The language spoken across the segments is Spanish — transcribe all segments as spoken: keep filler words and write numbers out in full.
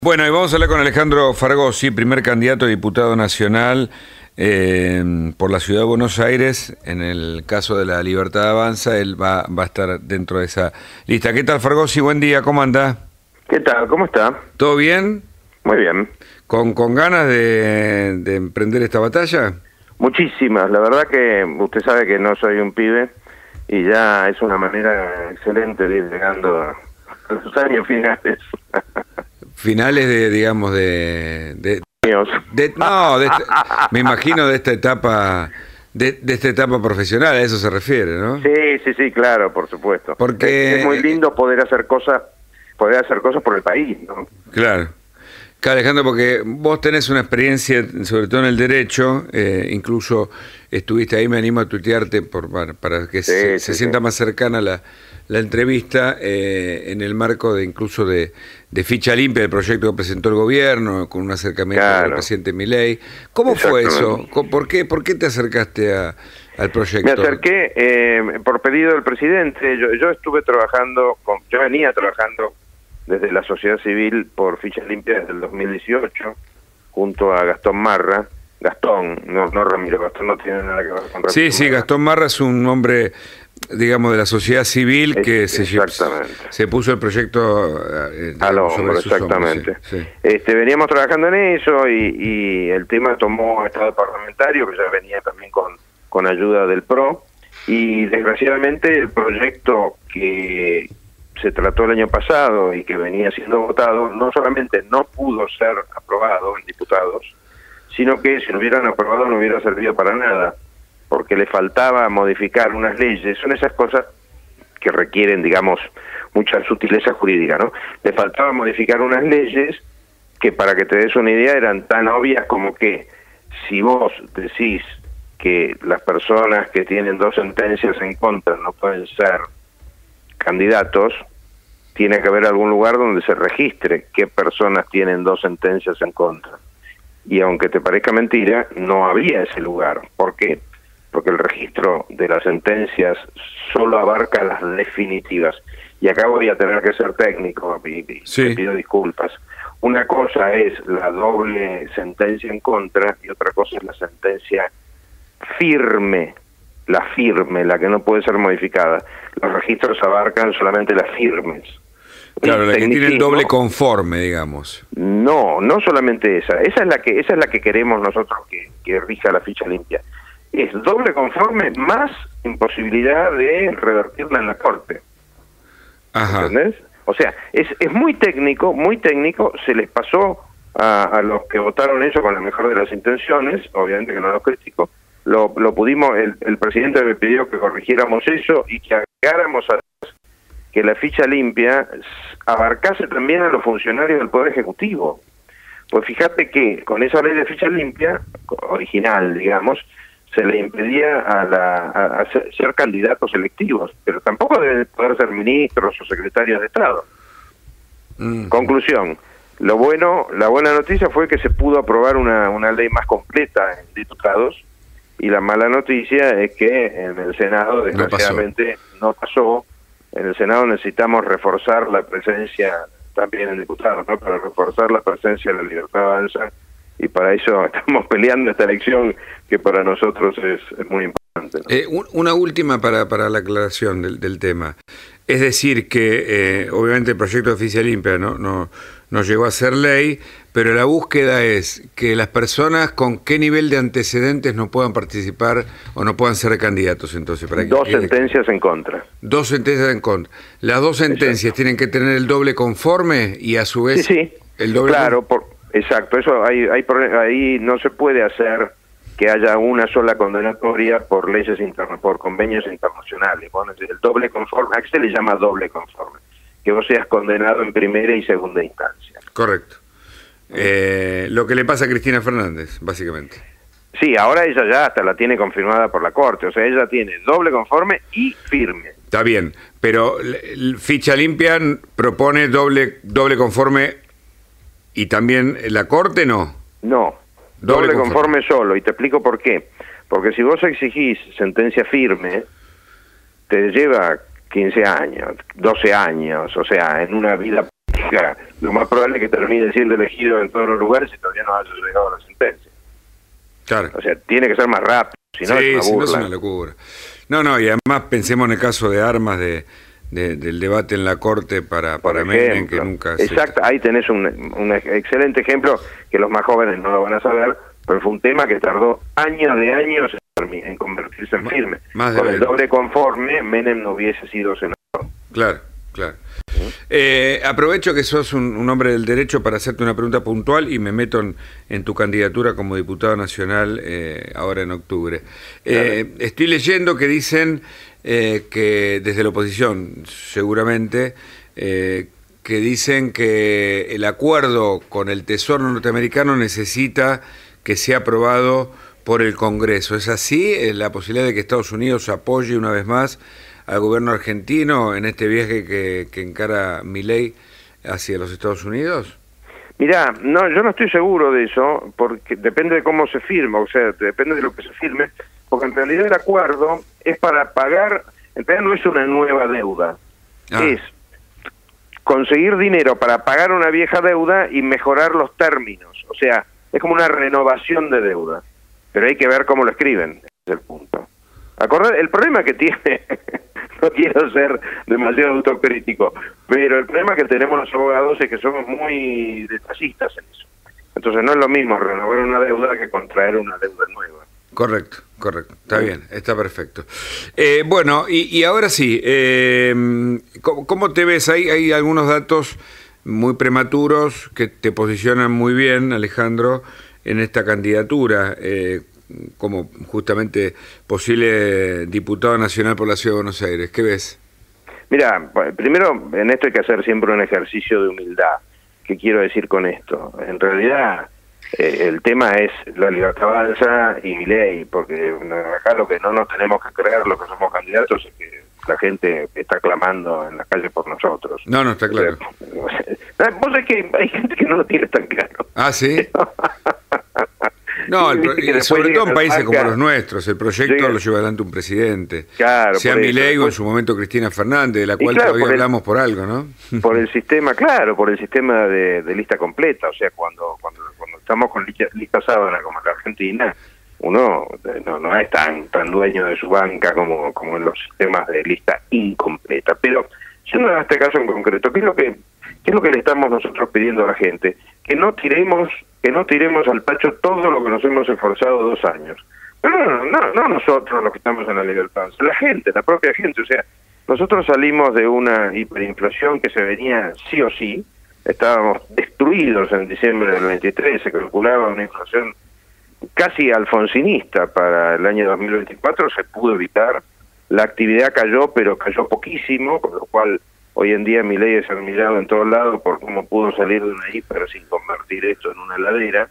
Bueno, y vamos a hablar con Alejandro Fargosi, primer candidato a diputado nacional eh, por la Ciudad de Buenos Aires. En el caso de la Libertad Avanza, él va, va a estar dentro de esa lista. ¿Qué tal, Fargosi? Buen día, ¿cómo anda? ¿Qué tal? ¿Cómo está? ¿Todo bien? Muy bien. ¿Con, con ganas de, de emprender esta batalla? Muchísimas. La verdad que usted sabe que no soy un pibe y ya es una manera excelente de ir llegando a los años finales. Finales de, digamos, de... de, de no, de esta, me imagino de esta etapa... De, de esta etapa profesional, a eso se refiere, ¿no? Sí, sí, sí, claro, por supuesto. Porque es, es muy lindo poder hacer cosas, poder hacer cosas por el país, ¿no? Claro. Claro, Alejandro, porque vos tenés una experiencia, sobre todo en el derecho, eh, incluso estuviste ahí, me animo a tuitearte por, para, para que sí, se, sí, se sienta sí. más cercana la, la entrevista, eh, en el marco de incluso de, de ficha limpia del proyecto que presentó el gobierno, con un acercamiento claro. al presidente Milei. ¿Cómo fue eso? ¿Por qué, por qué te acercaste a, al proyecto? Me acerqué eh, por pedido del presidente. Yo, yo estuve trabajando, con, yo venía trabajando desde la sociedad civil por ficha limpia desde el dos mil dieciocho, junto a Gastón Marra. Gastón, no, no Ramiro, Gastón no tiene nada que ver con Ramiro. Sí, sí, Gastón Marra es un hombre, digamos, de la sociedad civil es, que se, se puso el proyecto eh, al hombro, exactamente. Sí, sí. Este, veníamos trabajando en eso y, y el tema tomó estado parlamentario, que ya venía también con, con ayuda del P R O, y desgraciadamente el proyecto que se trató el año pasado y que venía siendo votado, no solamente no pudo ser aprobado en diputados, sino que si lo hubieran aprobado no hubiera servido para nada, porque le faltaba modificar unas leyes. Son esas cosas que requieren, digamos, mucha sutileza jurídica, ¿no? Le faltaba modificar unas leyes que, para que te des una idea, eran tan obvias como que si vos decís que las personas que tienen dos sentencias en contra no pueden ser candidatos, tiene que haber algún lugar donde se registre qué personas tienen dos sentencias en contra. Y aunque te parezca mentira, no había ese lugar. ¿Por qué? Porque el registro de las sentencias solo abarca las definitivas. Y acá voy a tener que ser técnico, y, sí. te pido disculpas. Una cosa es la doble sentencia en contra y otra cosa es la sentencia firme, la firme, la que no puede ser modificada. Los registros abarcan solamente las firmes. Claro, la que tiene el doble conforme, digamos. No, no solamente esa. Esa es la que esa es la que queremos nosotros que, que rija la ficha limpia. Es doble conforme más imposibilidad de revertirla en la corte. Ajá. ¿Entendés? O sea, es es muy técnico, muy técnico. Se les pasó a, a los que votaron eso con la mejor de las intenciones, obviamente que no los critico. Lo, lo pudimos, el, el presidente me pidió que corrigiéramos eso y que agregáramos a que la ficha limpia abarcase también a los funcionarios del Poder Ejecutivo. Pues fíjate que con esa ley de ficha limpia, original, digamos, se le impedía a, la, a, a ser, ser candidatos electivos, pero tampoco deben poder ser ministros o secretarios de Estado. Mm. Conclusión, lo bueno, la buena noticia fue que se pudo aprobar una, una ley más completa en diputados, y la mala noticia es que en el Senado, desgraciadamente, no pasó. No pasó. En el Senado necesitamos reforzar la presencia, también en diputados, ¿no? Para reforzar la presencia de la Libertad Avanza, y para eso estamos peleando esta elección que para nosotros es, es muy importante, ¿no? Eh, una última para, para la aclaración del, del tema. Es decir que, eh, obviamente el proyecto de Ficha Limpia no, no, no llegó a ser ley, pero la búsqueda es que las personas con qué nivel de antecedentes no puedan participar o no puedan ser candidatos, entonces. Para que dos quede... sentencias en contra. Dos sentencias en contra. Las dos sentencias exacto. tienen que tener el doble conforme y a su vez sí, sí. el doble... Claro, por... exacto. Eso hay, hay ahí no se puede hacer que haya una sola condenatoria por leyes internas, por convenios internacionales. Bueno, el doble conforme, ¿a qué se le llama doble conforme? Que vos seas condenado en primera y segunda instancia. Correcto. Eh, lo que le pasa a Cristina Fernández, básicamente. Sí, ahora ella ya hasta la tiene confirmada por la Corte, o sea, ella tiene doble conforme y firme. Está bien, pero Ficha Limpia propone doble doble conforme y también la Corte no. No, doble, doble conforme. conforme solo, y te explico por qué. Porque si vos exigís sentencia firme, te lleva quince años, doce años, o sea, en una vida justifica, lo más probable es que termine siendo elegido en todos los lugares y todavía no haya llegado a la sentencia. Claro. O sea, tiene que ser más rápido, si no sí, es una si burla. no es una locura. No, no, y además pensemos en el caso de armas, de, de del debate en la Corte para, para Menem, que nunca... Exacto, se... ahí tenés un, un excelente ejemplo, que los más jóvenes no lo van a saber, pero fue un tema que tardó años de años en, en convertirse en firme. Más Con el doble conforme, Menem no hubiese sido senador. Claro, claro. Eh, aprovecho que sos un, un hombre del derecho para hacerte una pregunta puntual y me meto en, en tu candidatura como diputado nacional eh, ahora en octubre. Eh, claro. Estoy leyendo que dicen eh, que desde la oposición, seguramente, eh, que dicen que el acuerdo con el Tesoro norteamericano necesita que sea aprobado por el Congreso. ¿Es así? ¿La posibilidad de que Estados Unidos apoye una vez más al gobierno argentino en este viaje que, que encara Milei hacia los Estados Unidos? Mirá, no, yo no estoy seguro de eso, porque depende de cómo se firma, o sea, depende de lo que se firme, porque en realidad el acuerdo es para pagar, en realidad no es una nueva deuda, ah. es conseguir dinero para pagar una vieja deuda y mejorar los términos, o sea, es como una renovación de deuda, pero hay que ver cómo lo escriben, ese es el punto. Acordar, el problema que tiene, no quiero ser demasiado autocrítico, pero el problema que tenemos los abogados es que somos muy detallistas en eso. Entonces no es lo mismo renovar una deuda que contraer una deuda nueva. Correcto, correcto, está sí. bien, está perfecto. Eh, bueno, y, y ahora sí, eh, ¿cómo, ¿cómo te ves? Hay, hay algunos datos muy prematuros que te posicionan muy bien, Alejandro, en esta candidatura, eh, como justamente posible diputado nacional por la Ciudad de Buenos Aires. ¿Qué ves? Mira, primero en esto hay que hacer siempre un ejercicio de humildad. ¿Qué quiero decir con esto? En realidad eh, el tema es la Libertad Avanza y Milei, porque acá lo que no nos tenemos que creer, los que somos candidatos, es que la gente está clamando en la calle por nosotros. No, no está claro. O sea, vos sabés que hay gente que no lo tiene tan claro. Ah, ¿sí? No, el pro, y sobre todo en países como los nuestros, el proyecto llega, lo lleva adelante un presidente, claro, sea Milei o en su momento Cristina Fernández, de la cual claro, todavía por hablamos el, por algo, ¿no? Por el sistema, claro, por el sistema de, de lista completa, o sea, cuando cuando, cuando estamos con lista, lista sábana como en la Argentina, uno no, no es tan tan dueño de su banca como, como en los sistemas de lista incompleta. Pero, yendo a este caso en concreto, ¿qué es lo que qué es lo que le estamos nosotros pidiendo a la gente? Que no tiremos que no tiremos al pacho todo lo que nos hemos esforzado dos años. Pero no, no, no nosotros los que estamos en la libertad, la gente, la propia gente. O sea, nosotros salimos de una hiperinflación que se venía sí o sí, estábamos destruidos en diciembre del veintitrés, se calculaba una inflación casi alfonsinista para el año dos mil veinticuatro, se pudo evitar, la actividad cayó, pero cayó poquísimo, con lo cual hoy en día Milei es admirado en todos lados por cómo pudo salir de una hiper sin convertir esto en una heladera,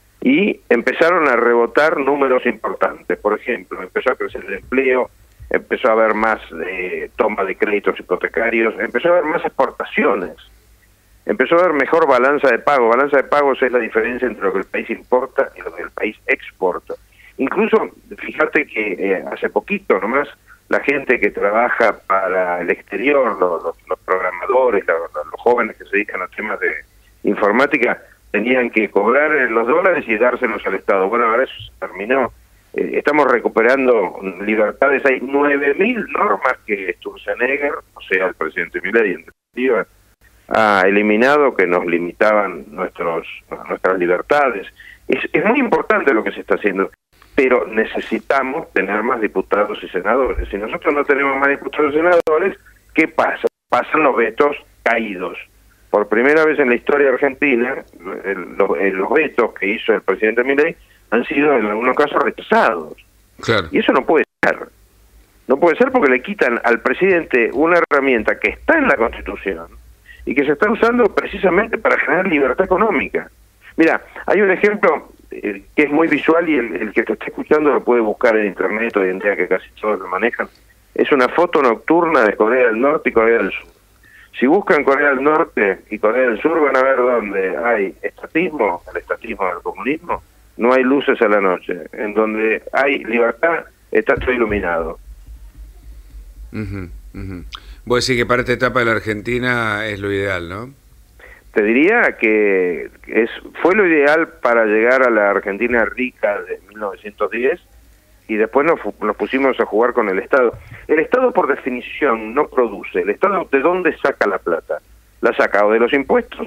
y empezaron a rebotar números importantes. Por ejemplo, empezó a crecer el empleo, empezó a haber más eh, toma de créditos hipotecarios, empezó a haber más exportaciones, empezó a haber mejor balanza de pago. Balanza de pagos es la diferencia entre lo que el país importa y lo que el país exporta. Incluso, fíjate que eh, hace poquito nomás, la gente que trabaja para el exterior, los, los, los programadores, los, los jóvenes que se dedican a temas de informática, tenían que cobrar los dólares y dárselos al Estado. Bueno, ahora eso se terminó. Eh, estamos recuperando libertades. Hay nueve mil normas que Sturzenegger, o sea, el presidente Milei, en definitiva, ha eliminado, que nos limitaban nuestros nuestras libertades. Es, es muy importante lo que se está haciendo, pero necesitamos tener más diputados y senadores. Si nosotros no tenemos más diputados y senadores, ¿qué pasa? Pasan los vetos caídos. Por primera vez en la historia argentina, el, los, los vetos que hizo el presidente Milei han sido en algunos casos rechazados. Claro. Y eso no puede ser. No puede ser porque le quitan al presidente una herramienta que está en la Constitución y que se está usando precisamente para generar libertad económica. Mira, hay un ejemplo eh, que es muy visual y el, el que te está escuchando lo puede buscar en internet hoy en día, que casi todos lo manejan. Es una foto nocturna de Corea del Norte y Corea del Sur. Si buscan Corea del Norte y Corea del Sur, van a ver donde hay estatismo, el estatismo del comunismo, no hay luces a la noche. En donde hay libertad, está todo iluminado. Uh-huh, uh-huh. Vos decís que para esta etapa de la Argentina es lo ideal, ¿no? te diría que es fue lo ideal para llegar a la Argentina rica de mil novecientos diez, y después nos, nos pusimos a jugar con el Estado. El Estado, por definición, no produce. ¿El Estado de dónde saca la plata? La saca o de los impuestos,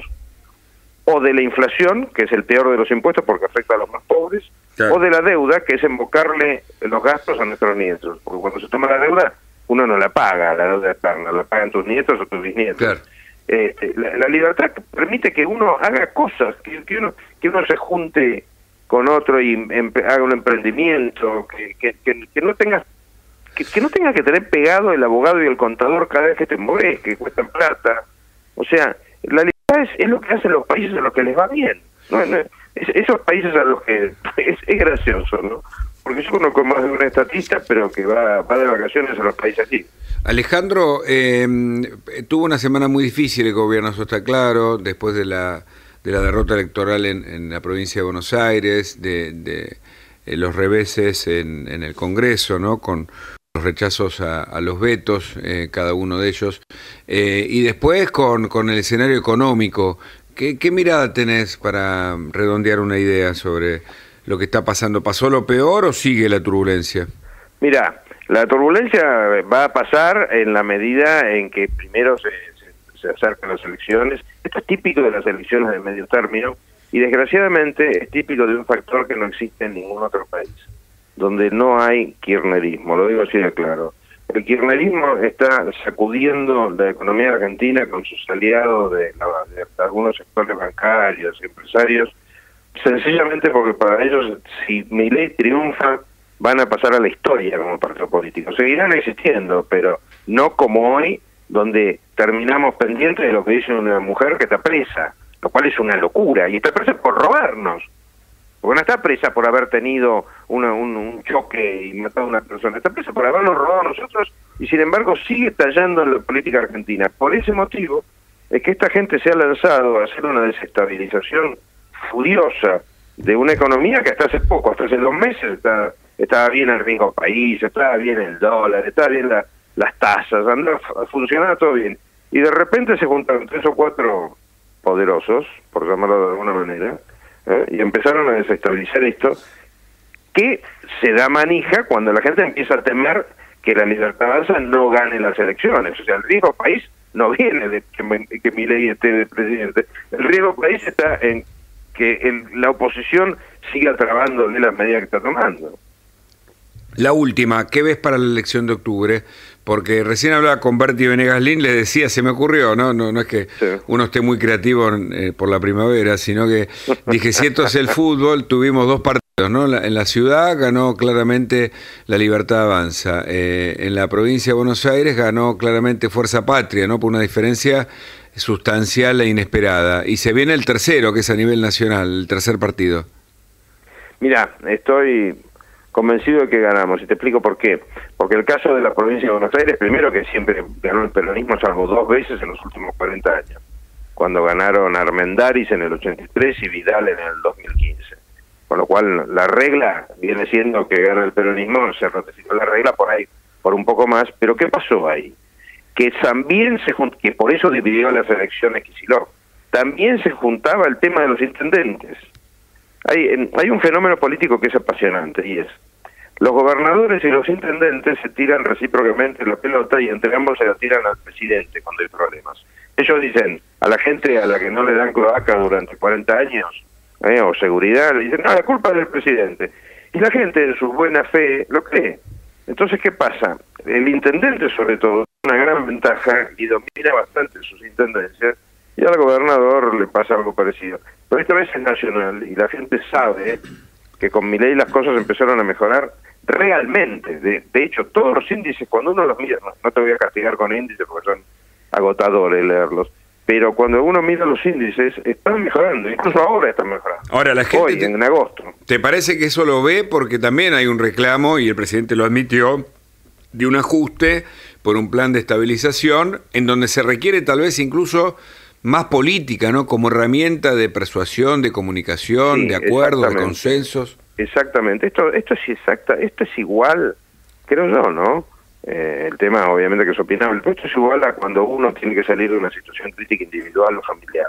o de la inflación, que es el peor de los impuestos porque afecta a los más pobres, claro, o de la deuda, que es embocarle los gastos a nuestros nietos. Porque cuando se toma la deuda, uno no la paga, la deuda eterna, la pagan tus nietos o tus bisnietos. Claro. Eh, la, la libertad permite que uno haga cosas, que, que uno que uno se junte con otro y em, haga un emprendimiento, que, que, que, que no tenga que, que no tenga que tener pegado el abogado y el contador cada vez que te mueves, que cuestan plata. O sea, la libertad es, es lo que hacen los países a los que les va bien. No, no, es, esos países a los que es, es gracioso, ¿no? Porque yo conozco más de un estatista, pero que va, va de vacaciones a los países así. Alejandro, eh, tuvo una semana muy difícil el gobierno, eso está claro, después de la de la derrota electoral en, en la provincia de Buenos Aires, de, de eh, los reveses en, en el Congreso, ¿no? Con los rechazos a, a los vetos, eh, cada uno de ellos, eh, y después con, con el escenario económico. ¿Qué, ¿Qué mirada tenés para redondear una idea sobre lo que está pasando? ¿Pasó lo peor o sigue la turbulencia? Mira, la turbulencia va a pasar en la medida en que primero se, se, se acercan las elecciones. Esto es típico de las elecciones de medio término y desgraciadamente es típico de un factor que no existe en ningún otro país, donde no hay kirchnerismo, lo digo así de claro. El kirchnerismo está sacudiendo la economía argentina con sus aliados de, de, de algunos sectores bancarios, empresarios, sencillamente porque para ellos, si Milei triunfa, van a pasar a la historia como partido político. Seguirán existiendo, pero no como hoy, donde terminamos pendientes de lo que dice una mujer que está presa, lo cual es una locura, y está presa por robarnos. Porque no está presa por haber tenido una, un, un choque y matado a una persona, está presa por habernos robado a nosotros, y sin embargo sigue tallando en la política argentina. Por ese motivo es que esta gente se ha lanzado a hacer una desestabilización furiosa de una economía que hasta hace poco, hasta hace dos meses, está, estaba bien el riesgo país, estaba bien el dólar, estaba bien la, las tasas, andaba, funcionaba todo bien. Y de repente se juntaron tres o cuatro poderosos, por llamarlo de alguna manera, ¿eh? y empezaron a desestabilizar esto, que se da manija cuando la gente empieza a temer que la Libertad Avanza no gane las elecciones. O sea, el riesgo país no viene de que, que Milei esté de presidente, el riesgo país está en que el, la oposición siga trabándole las medidas que está tomando. La última, ¿qué ves para la elección de octubre? Porque recién hablaba con Berti Venegas Lin, le decía, se me ocurrió, no no no es que sí. uno esté muy creativo eh, por la primavera, sino que dije, si esto es el fútbol, tuvimos dos partidos, ¿no? La, en la ciudad ganó claramente la Libertad Avanza, eh, en la provincia de Buenos Aires ganó claramente Fuerza Patria, ¿no? Por una diferencia sustancial e inesperada. Y se viene el tercero, que es a nivel nacional, el tercer partido. Mira, estoy convencido de que ganamos, y te explico por qué. Porque el caso de la provincia de Buenos Aires, primero que siempre ganó el peronismo, salvo dos veces en los últimos cuarenta años, cuando ganaron Armendáriz en el ochenta y tres y Vidal en el dos mil quince. Con lo cual la regla viene siendo que gana el peronismo, se ratificó la regla por ahí, por un poco más, pero ¿qué pasó ahí? Que también se junt... que por eso dividió las elecciones Kicillof, también se juntaba el tema de los intendentes. Hay, en, hay un fenómeno político que es apasionante, y es, los gobernadores y los intendentes se tiran recíprocamente la pelota y entre ambos se la tiran al presidente cuando hay problemas. Ellos dicen a la gente a la que no le dan cloaca durante cuarenta años, eh, o seguridad, le dicen, no, la culpa es del presidente. Y la gente en su buena fe lo cree. Entonces, ¿qué pasa? El intendente, sobre todo, tiene una gran ventaja y domina bastante sus intendencias, y al gobernador le pasa algo parecido. Pero esta vez es nacional y la gente sabe que con Milei las cosas empezaron a mejorar realmente. De, de hecho, todos los índices, cuando uno los mira, no, no te voy a castigar con índices porque son agotadores leerlos, pero cuando uno mira los índices, están mejorando, incluso ahora están mejorando. Ahora, la gente Hoy, te, en agosto. ¿Te parece que eso lo ve? Porque también hay un reclamo, y el presidente lo admitió, de un ajuste por un plan de estabilización en donde se requiere tal vez incluso más política, ¿no? Como herramienta de persuasión, de comunicación, sí, de acuerdos, de consensos. Exactamente. Esto esto es exacta, esto es igual, creo yo, ¿no? Eh, el tema obviamente que es opinable, pero esto es igual a cuando uno tiene que salir de una situación crítica individual o familiar.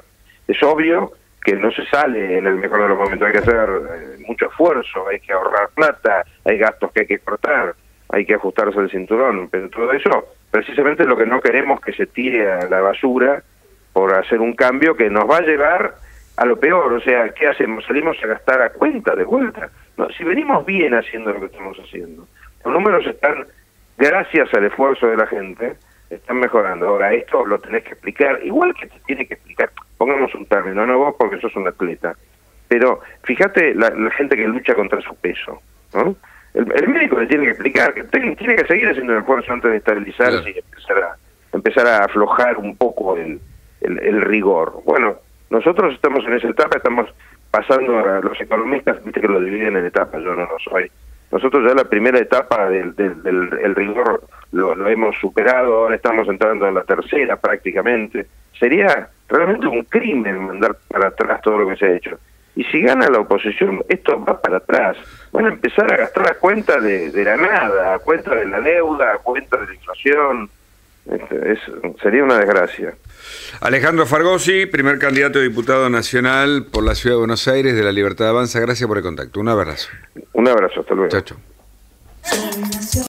es obvio que no se sale en el mejor de los momentos, hay que hacer eh, mucho esfuerzo, hay que ahorrar plata, hay gastos que hay que cortar, hay que ajustarse el cinturón, pero todo eso precisamente es lo que no queremos que se tire a la basura por hacer un cambio que nos va a llevar a lo peor. O sea, ¿qué hacemos? Salimos a gastar a cuenta de vuelta. No, si venimos bien haciendo lo que estamos haciendo, los números están, gracias al esfuerzo de la gente, están mejorando. Ahora, esto lo tenés que explicar, igual que te tiene que explicar, pongamos un término, no vos porque sos un atleta, pero fíjate la, la gente que lucha contra su peso, ¿no? El, el médico le tiene que explicar que tiene, tiene que seguir haciendo el esfuerzo antes de estabilizarse y empezar a, empezar a aflojar un poco el, el, el rigor. Bueno, nosotros estamos en esa etapa, estamos pasando a los economistas, viste que lo dividen en etapas, yo no lo soy. Nosotros ya la primera etapa del, del, del el rigor lo, lo hemos superado, ahora estamos entrando en la tercera prácticamente. Sería realmente un crimen mandar para atrás todo lo que se ha hecho. Y si gana la oposición, esto va para atrás. Van a empezar a gastar a cuenta de, de la nada, a cuenta de la deuda, a cuenta de la inflación. Es, sería una desgracia. Alejandro Fargosi, primer candidato a diputado nacional por la Ciudad de Buenos Aires de La Libertad Avanza. Gracias por el contacto. Un abrazo. Un abrazo, hasta luego. Chao, chao.